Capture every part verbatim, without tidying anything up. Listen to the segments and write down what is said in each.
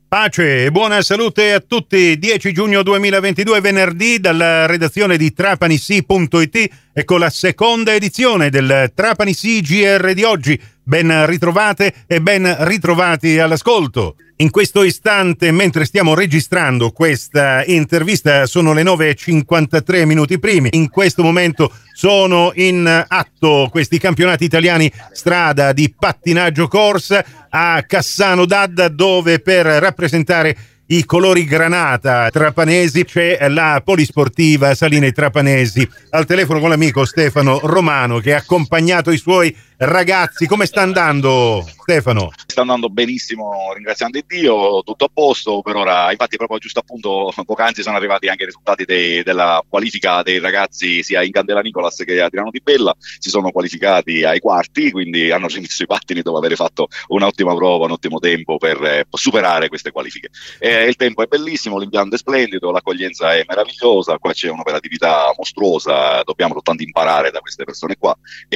Pace e buona salute a tutti. dieci giugno duemilaventidue, venerdì, dalla redazione di Trapani Sì punto it e con la seconda edizione del Trapani Sì G R di oggi. Ben ritrovate e ben ritrovati all'ascolto. In questo istante, mentre stiamo registrando questa intervista, sono le nove e cinquantatré minuti primi. In questo momento sono in atto questi campionati italiani strada di pattinaggio corsa a Cassano d'Adda, dove per rappresentare i colori granata trapanesi c'è la polisportiva Saline Trapanesi. Al telefono con l'amico Stefano Romano, che ha accompagnato i suoi ragazzi. Come sta andando, Stefano? Sta andando benissimo, ringraziando Dio, tutto a posto per ora. Infatti proprio giusto appunto poc'anzi sono arrivati anche i risultati dei, della qualifica dei ragazzi sia in Candela Nicolas che a Tirano di Bella. Si sono qualificati ai quarti, quindi hanno rimesso i pattini dopo aver fatto un'ottima prova, un ottimo tempo per eh, superare queste qualifiche. Eh, il tempo è bellissimo, l'impianto è splendido, l'accoglienza è meravigliosa, qua c'è un'operatività mostruosa, dobbiamo soltanto imparare da queste persone qua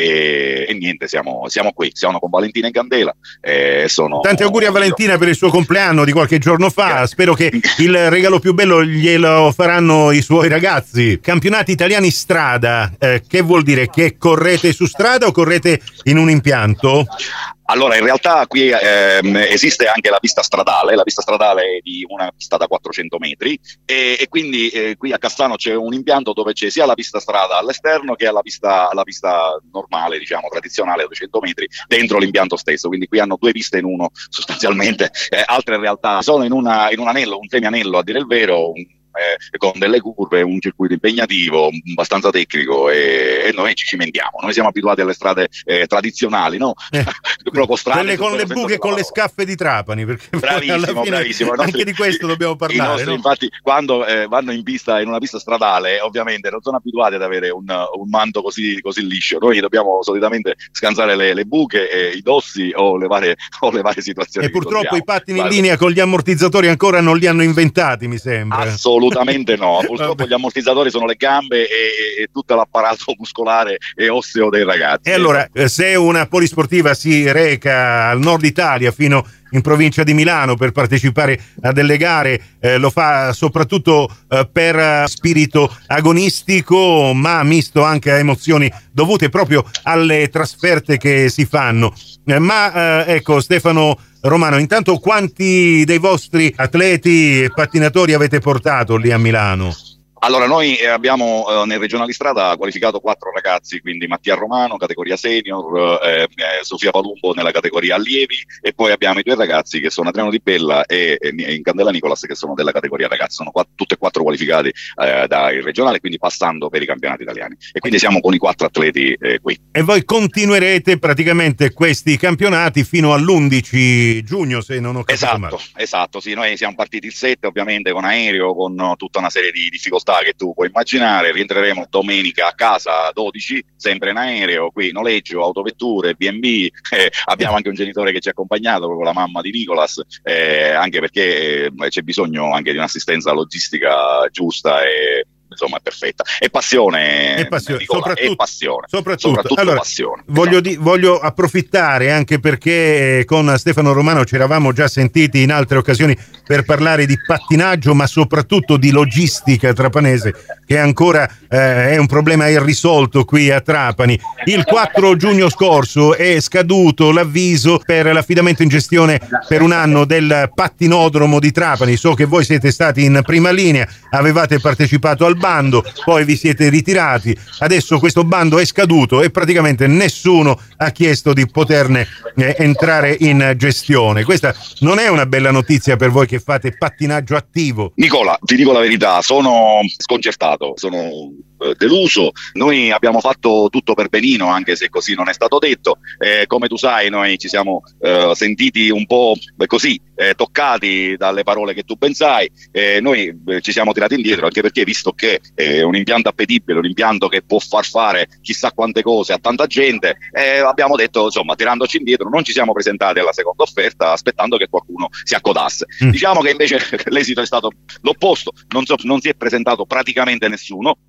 e, e niente, siamo, siamo qui, siamo con Valentina in Candela. Eh, sono... Tanti auguri a Valentina per il suo compleanno di qualche giorno fa. Grazie. Spero che il regalo più bello glielo faranno i suoi ragazzi. Campionati italiani strada, eh, che vuol dire? Che correte su strada o correte in un impianto? Allora, in realtà qui ehm, esiste anche la pista stradale, la pista stradale è di una pista da quattrocento metri e, e quindi eh, qui a Cassano c'è un impianto dove c'è sia la pista strada all'esterno che la pista, la pista normale, diciamo, tradizionale a duecento metri dentro l'impianto stesso, quindi qui hanno due piste in uno sostanzialmente. Eh, altre realtà sono in, una, in un anello, un semianello a dire il vero, un, Eh, con delle curve, un circuito impegnativo, abbastanza tecnico e, e noi ci cimentiamo. Noi siamo abituati alle strade eh, tradizionali, no? Eh, proprio strade quelle con le buche, con le scaffe di Trapani, perché bravissimo, fine, bravissimo. Anche nostri, di questo dobbiamo parlare. Nostri, no? Infatti, quando eh, vanno in pista, in una pista stradale, ovviamente non sono abituati ad avere un, un manto così, così liscio. Noi dobbiamo solitamente scansare le, le buche, eh, i dossi o le varie, o le varie situazioni. E purtroppo i pattini Guarda. in linea con gli ammortizzatori ancora non li hanno inventati, mi sembra. Assolutamente no, purtroppo gli ammortizzatori sono le gambe e, e tutto l'apparato muscolare e osseo dei ragazzi. E allora, se una polisportiva si reca al nord Italia fino in provincia di Milano per partecipare a delle gare, eh, lo fa soprattutto eh, per spirito agonistico, ma misto anche a emozioni dovute proprio alle trasferte che si fanno. Eh, ma eh, ecco, Stefano Romano, intanto quanti dei vostri atleti e pattinatori avete portato lì a Milano? Allora, noi abbiamo eh, nel regionale strada qualificato quattro ragazzi, quindi Mattia Romano, categoria senior, eh, eh, Sofia Palumbo nella categoria allievi e poi abbiamo i due ragazzi che sono Adriano Di Bella e, e in Candela Nicolas che sono della categoria ragazzi, sono quattro, tutti e quattro qualificati eh, dal regionale, quindi passando per i campionati italiani e quindi siamo con i quattro atleti eh, qui. E voi continuerete praticamente questi campionati fino all'undici giugno, se non ho capito esatto, male. Esatto, sì, noi siamo partiti il sette ovviamente con aereo, con uh, tutta una serie di difficoltà che tu puoi immaginare. Rientreremo domenica a casa dodici, sempre in aereo, qui noleggio, autovetture, B and B, eh, abbiamo anche un genitore che ci ha accompagnato, proprio la mamma di Nicolas, eh, anche perché eh, c'è bisogno anche di un'assistenza logistica giusta e insomma è perfetta. È passione, è passione, Nicola, soprattutto, è passione, soprattutto. soprattutto allora, passione. Voglio, esatto. di, voglio approfittare anche perché con Stefano Romano ci eravamo già sentiti in altre occasioni per parlare di pattinaggio, ma soprattutto di logistica trapanese, che ancora eh, è un problema irrisolto qui a Trapani. Il quattro giugno scorso è scaduto l'avviso per l'affidamento in gestione per un anno del pattinodromo di Trapani. So che voi siete stati in prima linea, avevate partecipato al bando, poi vi siete ritirati, adesso questo bando è scaduto e praticamente nessuno ha chiesto di poterne eh, entrare in gestione. Questa non è una bella notizia per voi che fate pattinaggio attivo. Nicola, ti dico la verità, sono sconcertato, sono deluso. Noi abbiamo fatto tutto per benino, anche se così non è stato detto. Eh, come tu sai, noi ci siamo eh, sentiti un po' beh, così eh, toccati dalle parole che tu ben sai. Eh, noi eh, ci siamo tirati indietro, anche perché visto che è un impianto appetibile, un impianto che può far fare chissà quante cose a tanta gente, eh, abbiamo detto, insomma, tirandoci indietro, non ci siamo presentati alla seconda offerta aspettando che qualcuno si accodasse. Mm. Diciamo che invece l'esito è stato l'opposto, non, so, non si è presentato praticamente nessuno. E la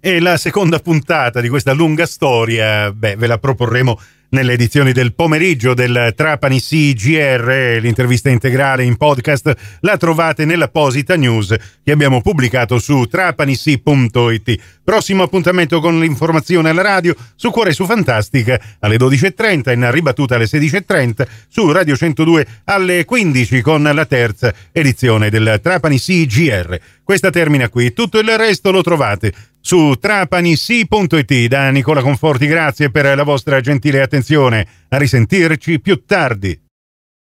seconda puntata di questa lunga storia, beh, ve la proporremo nelle edizioni del pomeriggio del Trapani C G R. L'intervista integrale in podcast la trovate nell'apposita news che abbiamo pubblicato su trapani.si punto it. Prossimo appuntamento con l'informazione alla radio su Cuore su Fantastica alle dodici e trenta, in ribattuta alle sedici e trenta, su Radio centodue alle quindici con la terza edizione del Trapani C G R. Questa termina qui, tutto il resto lo trovate su trapani.si punto it. Da Nicola Conforti grazie per la vostra gentile attenzione, a risentirci più tardi.